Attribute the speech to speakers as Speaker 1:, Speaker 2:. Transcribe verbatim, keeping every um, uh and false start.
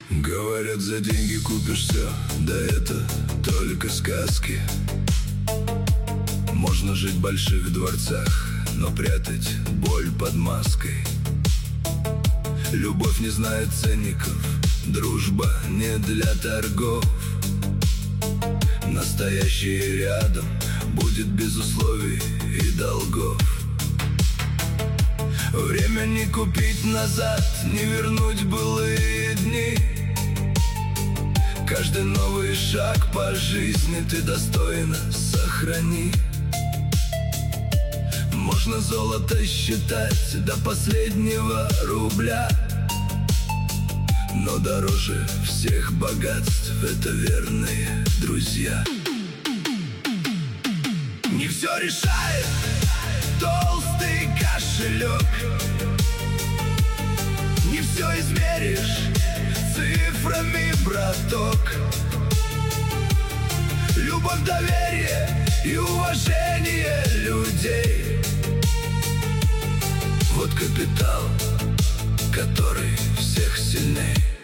Speaker 1: Говорят, за деньги купишь все, да это только сказки. Можно жить в больших дворцах, но прятать боль под маской. Любовь не знает ценников, дружба не для торгов. Настоящий рядом будет без условий и долгов. Время не купить назад, не вернуть былые дни. Каждый новый шаг по жизни ты достойно сохрани. Можно золото считать до последнего рубля, но дороже всех богатств — это верные друзья. Не все решает толстый кошелек, не все измеришь цифрами, браток. Любовь, доверие и уважение людей — вот капитал, который всех сильней.